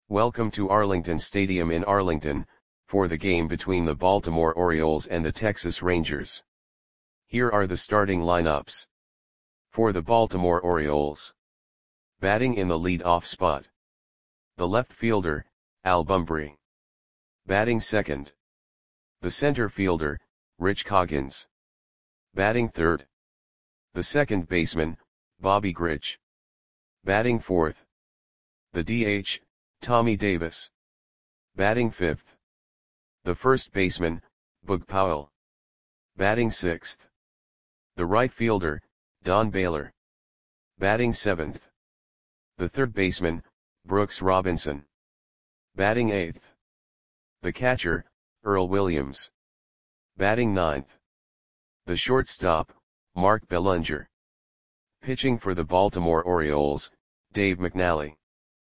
Welcome to Arlington Stadium in Arlington, for the game between the Baltimore Orioles and the Texas Rangers. Here are the starting lineups. For the Baltimore Orioles. Batting in the lead-off spot. The left fielder, Al Bumbry. Batting second. The center fielder, Rich Coggins. Batting third. The second baseman, Bobby Grich. Batting fourth. The DH, Tommy Davis. Batting fifth. The first baseman, Boog Powell. Batting sixth. The right fielder, Don Baylor. Batting seventh. The third baseman, Brooks Robinson. Batting eighth. The catcher, Earl Williams. Batting ninth. The shortstop, Mark Belanger. Pitching for the Baltimore Orioles, Dave McNally.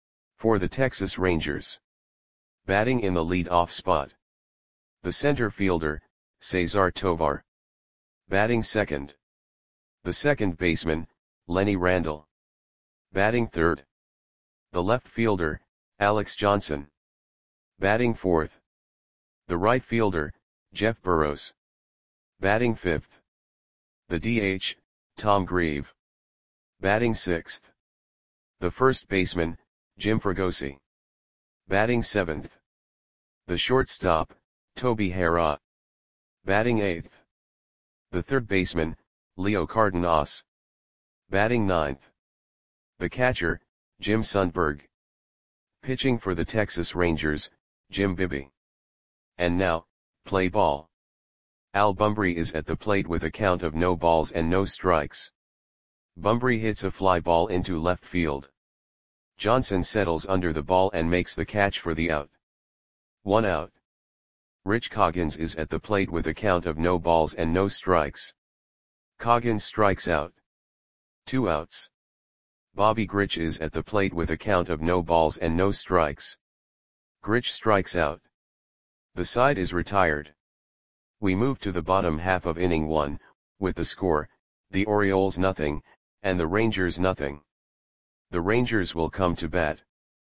For the Texas Rangers. Batting in the lead-off spot. The center fielder, Cesar Tovar. Batting second. The second baseman, Lenny Randle. Batting third. The left fielder, Alex Johnson. Batting fourth. The right fielder, Jeff Burroughs. Batting fifth. The DH, Tom Grieve. Batting sixth. The first baseman, Jim Fregosi. Batting seventh. The shortstop, Toby Harrah. Batting eighth. The third baseman, Leo Cardenas. Batting ninth. The catcher, Jim Sundberg. Pitching for the Texas Rangers, Jim Bibby. And now, play ball. Al Bumbry is at the plate with a count of no balls and no strikes. Bumbry hits a fly ball into left field. Johnson settles under the ball and makes the catch for the out. 1 out. Rich Coggins is at the plate with a count of no balls and no strikes. Coggins strikes out. 2 outs. Bobby Grich is at the plate with a count of no balls and no strikes. Grich strikes out. The side is retired. We move to the bottom half of inning 1, with the score, the Orioles nothing, and the Rangers nothing. The Rangers will come to bat.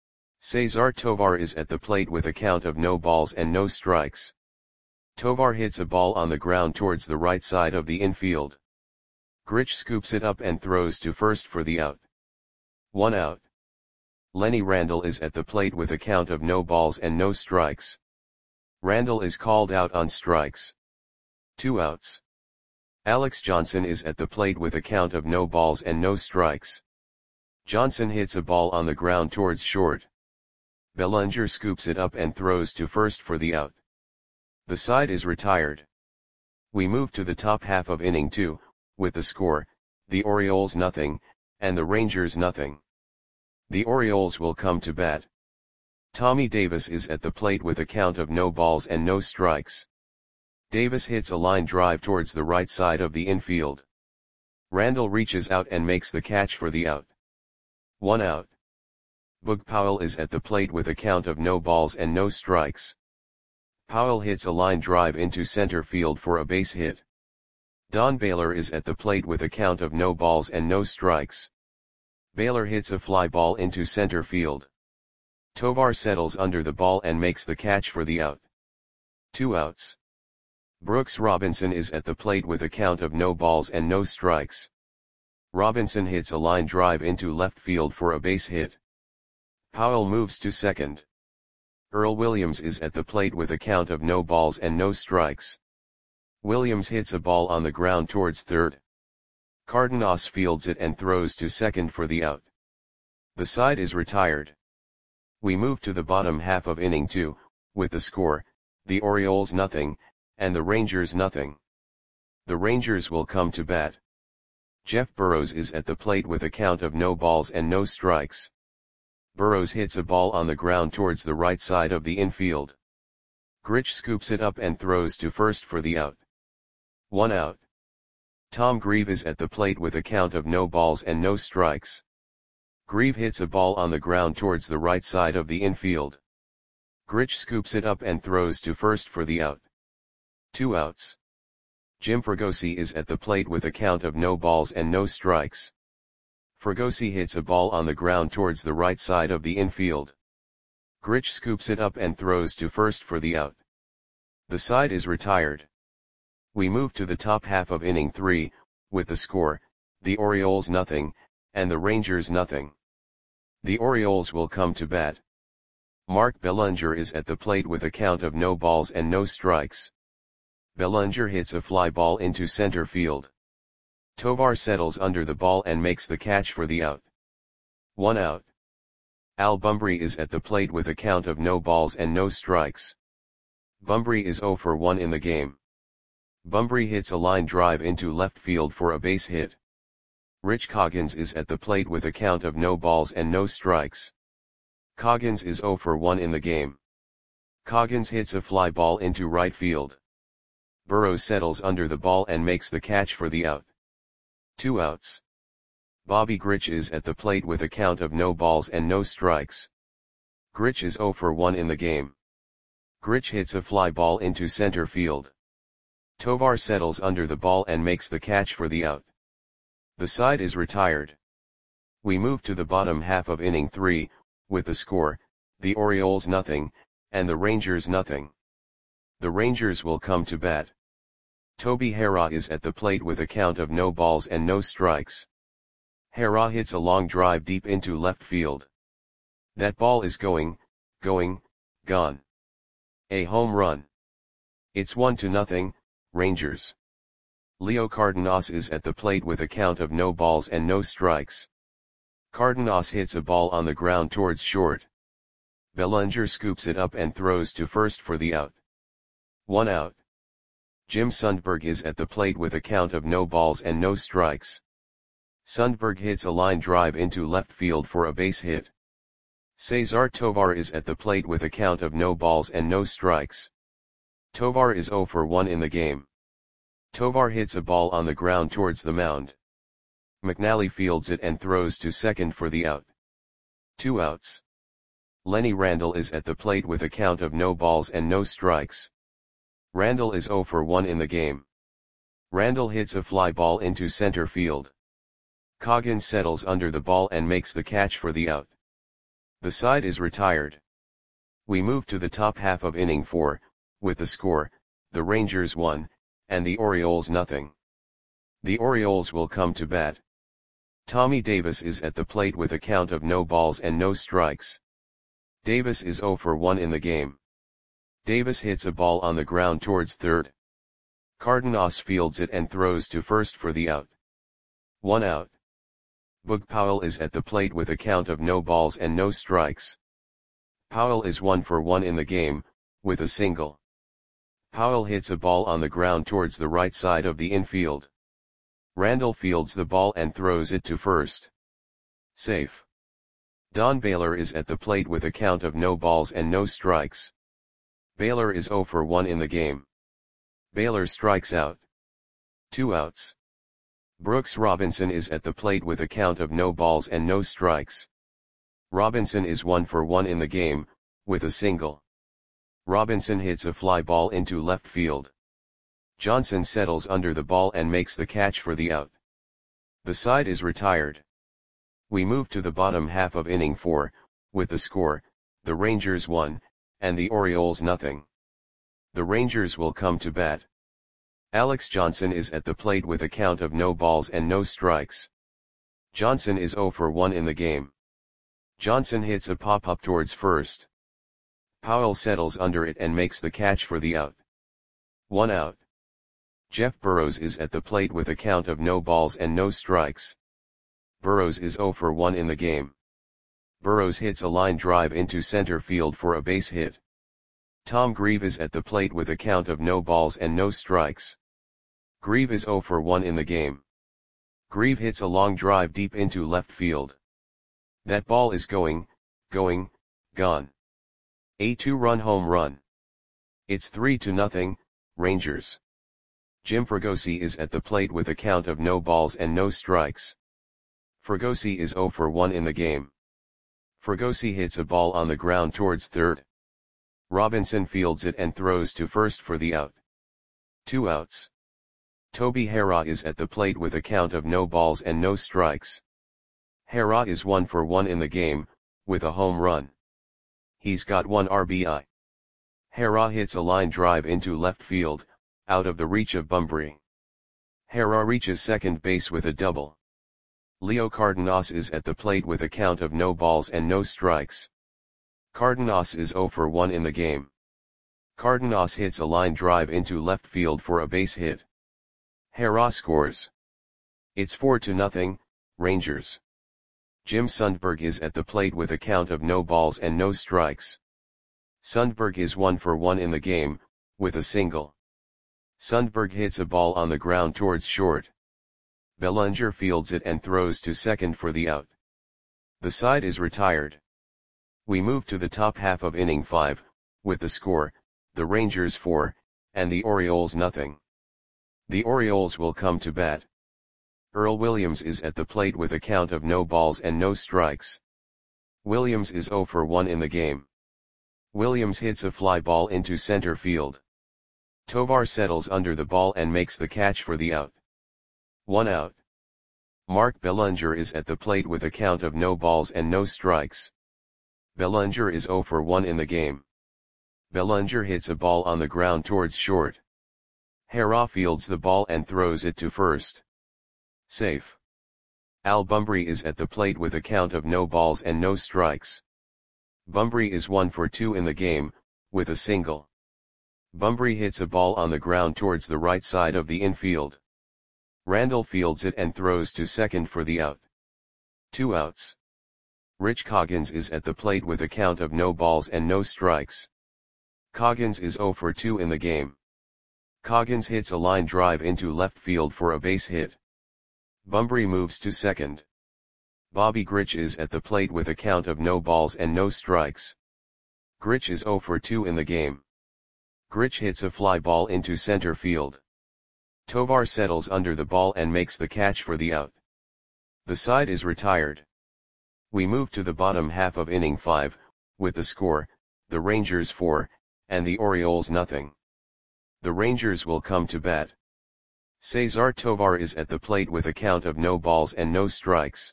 Cesar Tovar is at the plate with a count of no balls and no strikes. Tovar hits a ball on the ground towards the right side of the infield. Grich scoops it up and throws to first for the out. 1 out. Lenny Randle is at the plate with a count of no balls and no strikes. Randle is called out on strikes. 2 outs. Alex Johnson is at the plate with a count of no balls and no strikes. Johnson hits a ball on the ground towards short. Belanger scoops it up and throws to first for the out. The side is retired. We move to the top half of inning 2, with the score, the Orioles nothing, and the Rangers nothing. The Orioles will come to bat. Tommy Davis is at the plate with a count of no balls and no strikes. Davis hits a line drive towards the right side of the infield. Randle reaches out and makes the catch for the out. 1 out. Boog Powell is at the plate with a count of no balls and no strikes. Powell hits a line drive into center field for a base hit. Don Baylor is at the plate with a count of no balls and no strikes. Baylor hits a fly ball into center field. Tovar settles under the ball and makes the catch for the out. 2 outs. Brooks Robinson is at the plate with a count of no balls and no strikes. Robinson hits a line drive into left field for a base hit. Powell moves to second. Earl Williams is at the plate with a count of no balls and no strikes. Williams hits a ball on the ground towards third. Cardenas fields it and throws to second for the out. The side is retired. We move to the bottom half of inning 2, with the score, the Orioles nothing, and the Rangers nothing. The Rangers will come to bat. Jeff Burroughs is at the plate with a count of no balls and no strikes. Burroughs hits a ball on the ground towards the right side of the infield. Grich scoops it up and throws to first for the out. 1 out. Tom Grieve is at the plate with a count of no balls and no strikes. Grieve hits a ball on the ground towards the right side of the infield. Grich scoops it up and throws to first for the out. 2 outs. Jim Fregosi is at the plate with a count of no balls and no strikes. Fregosi hits a ball on the ground towards the right side of the infield. Grich scoops it up and throws to first for the out. The side is retired. We move to the top half of inning 3, with the score, the Orioles nothing, and the Rangers nothing. The Orioles will come to bat. Mark Belanger is at the plate with a count of no balls and no strikes. Belanger hits a fly ball into center field. Tovar settles under the ball and makes the catch for the out. 1 out. Al Bumbry is at the plate with a count of no balls and no strikes. Bumbry is 0 for 1 in the game. Bumbry hits a line drive into left field for a base hit. Rich Coggins is at the plate with a count of no balls and no strikes. Coggins is 0 for 1 in the game. Coggins hits a fly ball into right field. Burrows settles under the ball and makes the catch for the out. 2 outs. Bobby Grich is at the plate with a count of no balls and no strikes. Grich is 0 for 1 in the game. Grich hits a fly ball into center field. Tovar settles under the ball and makes the catch for the out. The side is retired. We move to the bottom half of inning 3, with the score, the Orioles nothing, and the Rangers nothing. The Rangers will come to bat. Toby Harrah is at the plate with a count of no balls and no strikes. Harrah hits a long drive deep into left field. That ball is going, gone. A home run. It's 1-0, Rangers. Leo Cardenas is at the plate with a count of no balls and no strikes. Cardenas hits a ball on the ground towards short. Belanger scoops it up and throws to first for the out. 1 out. Jim Sundberg is at the plate with a count of no balls and no strikes. Sundberg hits a line drive into left field for a base hit. Cesar Tovar is at the plate with a count of no balls and no strikes. Tovar is 0 for 1 in the game. Tovar hits a ball on the ground towards the mound. McNally fields it and throws to second for the out. 2 outs. Lenny Randall is at the plate with a count of no balls and no strikes. Randall is 0 for 1 in the game. Randall hits a fly ball into center field. Coggins settles under the ball and makes the catch for the out. The side is retired. We move to the top half of inning 4, with the score, the Rangers 1, and the Orioles nothing. The Orioles will come to bat. Tommy Davis is at the plate with a count of no balls and no strikes. Davis is 0 for 1 in the game. Davis hits a ball on the ground towards third. Cardenas fields it and throws to first for the out. 1 out. Boog Powell is at the plate with a count of no balls and no strikes. Powell is 1 for 1 in the game, with a single. Powell hits a ball on the ground towards the right side of the infield. Randall fields the ball and throws it to first. Safe. Don Baylor is at the plate with a count of no balls and no strikes. Baylor is 0 for 1 in the game. Baylor strikes out. 2 outs. Brooks Robinson is at the plate with a count of no balls and no strikes. Robinson is 1 for 1 in the game, with a single. Robinson hits a fly ball into left field. Johnson settles under the ball and makes the catch for the out. The side is retired. We move to the bottom half of inning 4, with the score, the Rangers 1, and the Orioles nothing. The Rangers will come to bat. Alex Johnson is at the plate with a count of no balls and no strikes. Johnson is 0 for 1 in the game. Johnson hits a pop-up towards first. Powell settles under it and makes the catch for the out. 1 out. Jeff Burrows is at the plate with a count of no balls and no strikes. Burrows is 0 for 1 in the game. Burrows hits a line drive into center field for a base hit. Tom Grieve is at the plate with a count of no balls and no strikes. Grieve is 0 for 1 in the game. Grieve hits a long drive deep into left field. That ball is going, gone. A 2-run home run. It's 3-0, Rangers. Jim Fregosi is at the plate with a count of no balls and no strikes. Fregosi is 0 for 1 in the game. Fregosi hits a ball on the ground towards third. Robinson fields it and throws to first for the out. 2 outs. Toby Harrah is at the plate with a count of no balls and no strikes. Harrah is 1 for 1 in the game, with a home run. he's got 1 RBI. Hera hits a line drive into left field, out of the reach of Bunbury. Hera reaches second base with a double. Leo Cardenas is at the plate with a count of no balls and no strikes. Cardenas is 0 for 1 in the game. Cardenas hits a line drive into left field for a base hit. Hera scores. It's 4-0, Rangers. Jim Sundberg is at the plate with a count of no balls and no strikes. Sundberg is 1 for 1 in the game, with a single. Sundberg hits a ball on the ground towards short. Bellinger fields it and throws to second for the out. The side is retired. We move to the top half of inning 5, with the score, the Rangers 4, and the Orioles nothing. The Orioles will come to bat. Earl Williams is at the plate with a count of no balls and no strikes. Williams is 0 for 1 in the game. Williams hits a fly ball into center field. Tovar settles under the ball and makes the catch for the out. 1 out. Mark Bellinger is at the plate with a count of no balls and no strikes. Bellinger is 0 for 1 in the game. Bellinger hits a ball on the ground towards short. Hera fields the ball and throws it to first. Safe. Al Bunbury is at the plate with a count of no balls and no strikes. Bunbury is 1 for 2 in the game, with a single. Bunbury hits a ball on the ground towards the right side of the infield. Randall fields it and throws to second for the out. 2 outs. Rich Coggins is at the plate with a count of no balls and no strikes. Coggins is 0 for 2 in the game. Coggins hits a line drive into left field for a base hit. Bunbury moves to second. Bobby Grich is at the plate with a count of no balls and no strikes. Grich is 0 for 2 in the game. Grich hits a fly ball into center field. Tovar settles under the ball and makes the catch for the out. The side is retired. We move to the bottom half of inning 5, with the score, the Rangers 4, and the Orioles nothing. The Rangers will come to bat. Cesar Tovar is at the plate with a count of no balls and no strikes.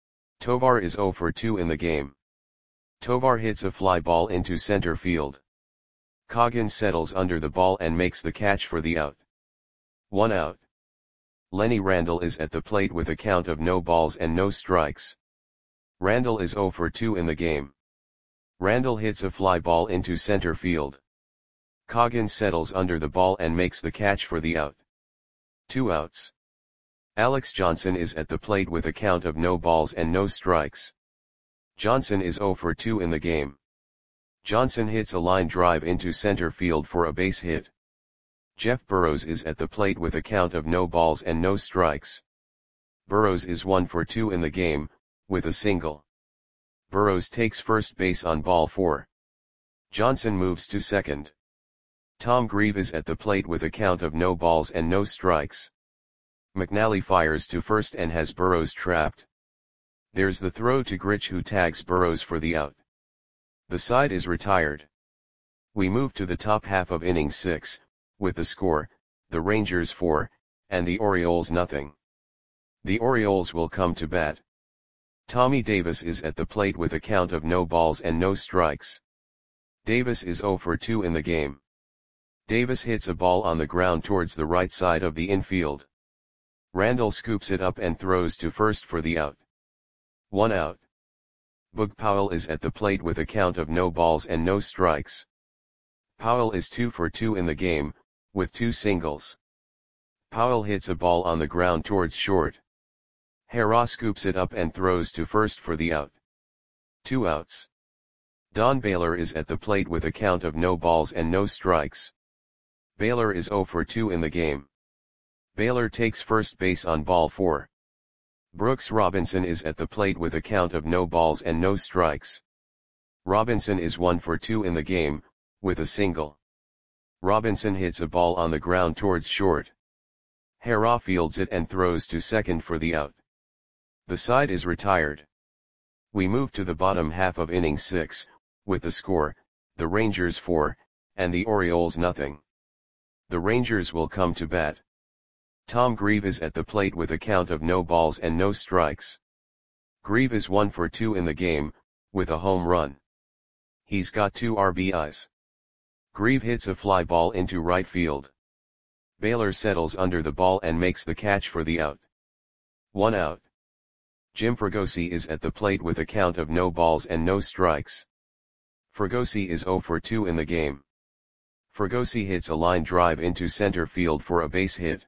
Tovar is 0 for 2 in the game. Tovar hits a fly ball into center field. Coggins settles under the ball and makes the catch for the out. 1 out. Lenny Randall is at the plate with a count of no balls and no strikes. Randall is 0 for 2 in the game. Randall hits a fly ball into center field. Coggins settles under the ball and makes the catch for the out. 2 outs. Alex Johnson is at the plate with a count of no balls and no strikes. Johnson is 0 for 2 in the game. Johnson hits a line drive into center field for a base hit. Jeff Burrows is at the plate with a count of no balls and no strikes. Burrows is 1 for 2 in the game, with a single. Burrows takes first base on ball 4. Johnson moves to second. Tom Grieve is at the plate with a count of no balls and no strikes. McNally fires to first and has Burrows trapped. There's the throw to Grich, who tags Burrows for the out. The side is retired. We move to the top half of inning 6, with the score, the Rangers 4, and the Orioles nothing. The Orioles will come to bat. Tommy Davis is at the plate with a count of no balls and no strikes. Davis is 0 for 2 in the game. Davis hits a ball on the ground towards the right side of the infield. Randall scoops it up and throws to first for the out. 1 out. Boog Powell is at the plate with a count of no balls and no strikes. Powell is 2 for 2 in the game, with 2 singles. Powell hits a ball on the ground towards short. Hera scoops it up and throws to first for the out. 2 outs. Don Baylor is at the plate with a count of no balls and no strikes. Baylor is 0 for 2 in the game. Baylor takes first base on ball 4. Brooks Robinson is at the plate with a count of no balls and no strikes. Robinson is 1 for 2 in the game, with a single. Robinson hits a ball on the ground towards short. Hera fields it and throws to second for the out. The side is retired. We move to the bottom half of inning 6, with the score, the Rangers 4, and the Orioles nothing. The Rangers will come to bat. Tom Grieve is at the plate with a count of no balls and no strikes. Grieve is 1 for 2 in the game, with a home run. He's got 2 RBIs. Grieve hits a fly ball into right field. Baylor settles under the ball and makes the catch for the out. 1 out. Jim Fregosi is at the plate with a count of no balls and no strikes. Fregosi is 0 for 2 in the game. Fregosi hits a line drive into center field for a base hit.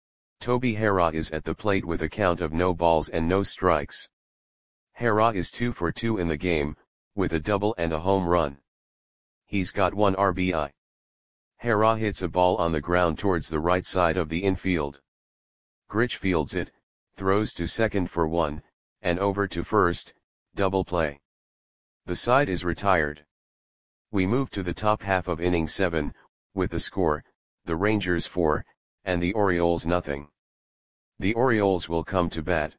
Toby Harrah is at the plate with a count of no balls and no strikes. Harrah is 2 for 2 in the game, with a double and a home run. He's got 1 RBI. Harrah hits a ball on the ground towards the right side of the infield. Grich fields it, throws to second for 1, and over to first, double play. The side is retired. We move to the top half of inning 7, with the score, the Rangers 4, and the Orioles nothing. The Orioles will come to bat.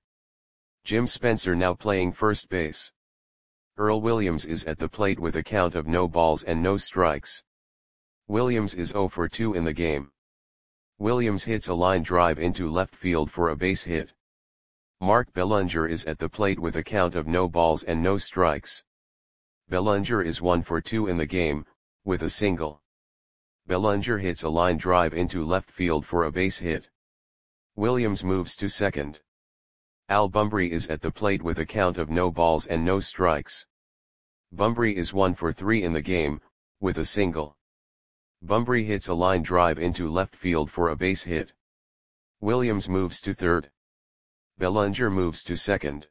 Jim Spencer now playing first base. Earl Williams is at the plate with a count of no balls and no strikes. Williams is 0 for 2 in the game. Williams hits a line drive into left field for a base hit. Mark Bellinger is at the plate with a count of no balls and no strikes. Bellinger is 1 for 2 in the game, with a single. Bellinger hits a line drive into left field for a base hit. Williams moves to second. Al Bumbry is at the plate with a count of no balls and no strikes. Bumbry is 1 for 3 in the game, with a single. Bumbry hits a line drive into left field for a base hit. Williams moves to third. Bellinger moves to second.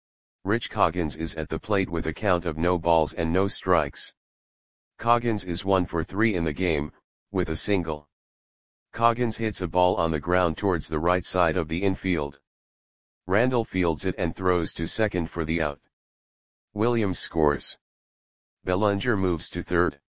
Rich Coggins is at the plate with a count of no balls and no strikes. Coggins is 1 for 3 in the game, with a single. Coggins hits a ball on the ground towards the right side of the infield. Randall fields it and throws to second for the out. Williams scores. Bellinger moves to third.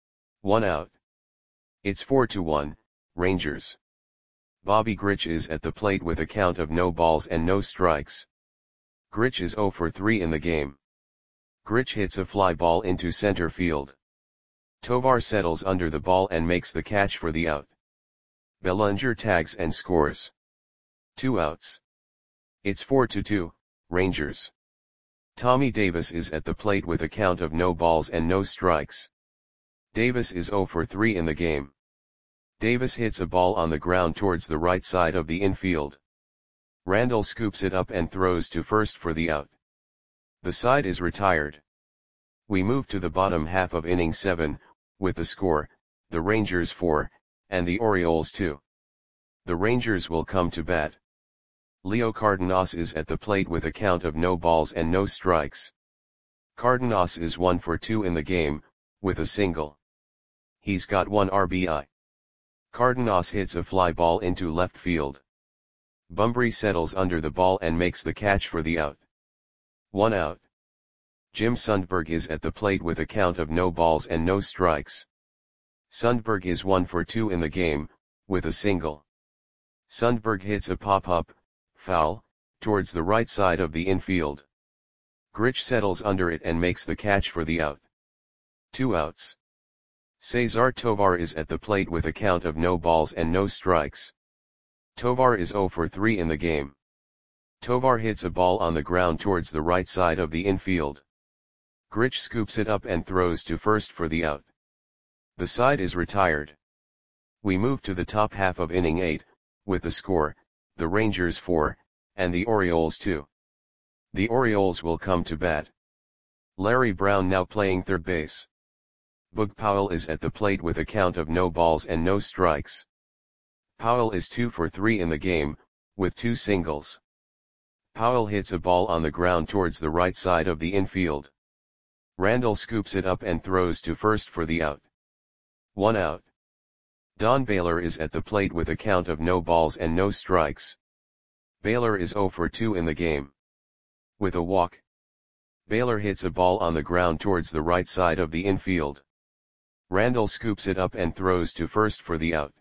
1 out. It's 4-1, Rangers. Bobby Grich is at the plate with a count of no balls and no strikes. Grich is 0 for 3 in the game. Grich hits a fly ball into center field. Tovar settles under the ball and makes the catch for the out. Bellinger tags and scores. 2 outs. It's 4-2, Rangers. Tommy Davis is at the plate with a count of no balls and no strikes. Davis is 0 for 3 in the game. Davis hits a ball on the ground towards the right side of the infield. Randall scoops it up and throws to first for the out. The side is retired. We move to the bottom half of inning 7, with the score, the Rangers 4, and the Orioles 2. The Rangers will come to bat. Leo Cardenas is at the plate with a count of no balls and no strikes. Cardenas is 1 for 2 in the game, with a single. He's got 1 RBI. Cardenas hits a fly ball into left field. Bumbry settles under the ball and makes the catch for the out. 1 out. Jim Sundberg is at the plate with a count of no balls and no strikes. Sundberg is 1 for 2 in the game, with a single. Sundberg hits a pop-up, foul, towards the right side of the infield. Grich settles under it and makes the catch for the out. 2 outs. Cesar Tovar is at the plate with a count of no balls and no strikes. Tovar is 0 for 3 in the game. Tovar hits a ball on the ground towards the right side of the infield. Grich scoops it up and throws to first for the out. The side is retired. We move to the top half of inning 8, with the score, the Rangers 4, and the Orioles 2. The Orioles will come to bat. Larry Brown now playing third base. Boog Powell is at the plate with a count of no balls and no strikes. Powell is 2 for 3 in the game, with 2 singles. Powell hits a ball on the ground towards the right side of the infield. Randall scoops it up and throws to first for the out. 1 out. Don Baylor is at the plate with a count of no balls and no strikes. Baylor is 0 for 2 in the game. With a walk. Baylor hits a ball on the ground towards the right side of the infield. Randall scoops it up and throws to first for the out.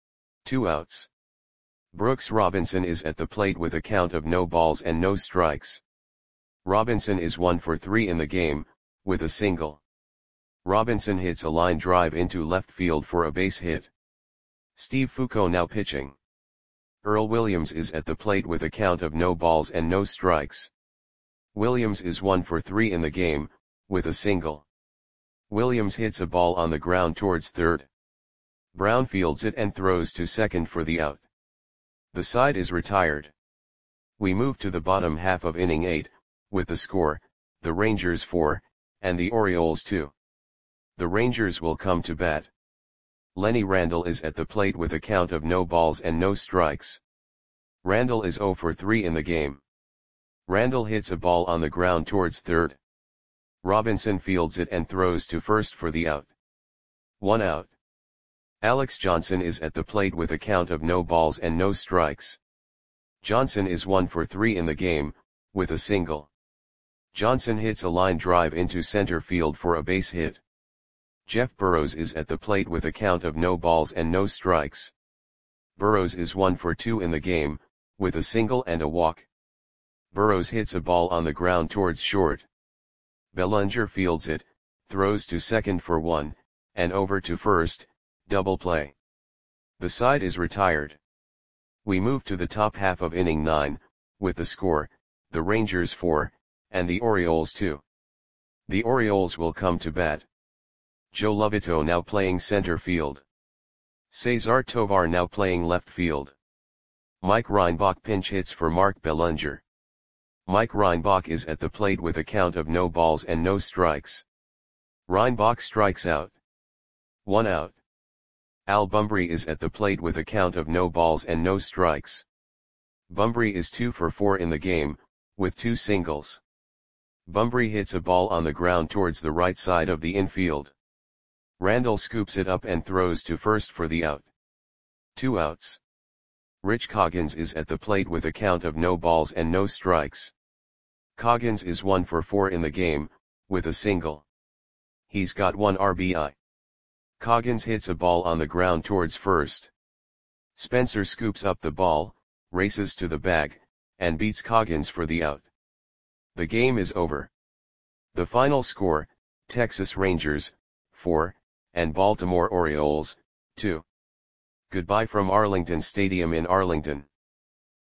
2 outs. Brooks Robinson is at the plate with a count of no balls and no strikes. Robinson is 1 for 3 in the game, with a single. Robinson hits a line drive into left field for a base hit. Steve Foucault now pitching. Earl Williams is at the plate with a count of no balls and no strikes. Williams is 1 for 3 in the game, with a single. Williams hits a ball on the ground towards third. Brown fields it and throws to second for the out. The side is retired. We move to the bottom half of inning 8, with the score, the Rangers 4, and the Orioles 2. The Rangers will come to bat. Lenny Randle is at the plate with a count of no balls and no strikes. Randle is 0 for 3 in the game. Randle hits a ball on the ground towards third. Robinson fields it and throws to first for the out. 1 out. Alex Johnson is at the plate with a count of no balls and no strikes. Johnson is 1 for 3 in the game, with a single. Johnson hits a line drive into center field for a base hit. Jeff Burrows is at the plate with a count of no balls and no strikes. Burrows is 1 for 2 in the game, with a single and a walk. Burrows hits a ball on the ground towards short. Bellinger fields it, throws to second for 1, and over to first, double play. The side is retired. We move to the top half of inning 9, with the score, the Rangers 4, and the Orioles 2. The Orioles will come to bat. Joe Lovito now playing center field. Cesar Tovar now playing left field. Mike Reinbach pinch hits for Mark Bellinger. Mike Reinbach is at the plate with a count of no balls and no strikes. Reinbach strikes out. 1 out. Al Bumbry is at the plate with a count of no balls and no strikes. Bumbry is 2 for 4 in the game, with 2 singles. Bumbry hits a ball on the ground towards the right side of the infield. Randle scoops it up and throws to first for the out. 2 outs. Rich Coggins is at the plate with a count of no balls and no strikes. Coggins is 1 for 4 in the game, with a single. He's got 1 RBI. Coggins hits a ball on the ground towards first. Spencer scoops up the ball, races to the bag, and beats Coggins for the out. The game is over. The final score, Texas Rangers, 4, and Baltimore Orioles, 2. Goodbye from Arlington Stadium in Arlington.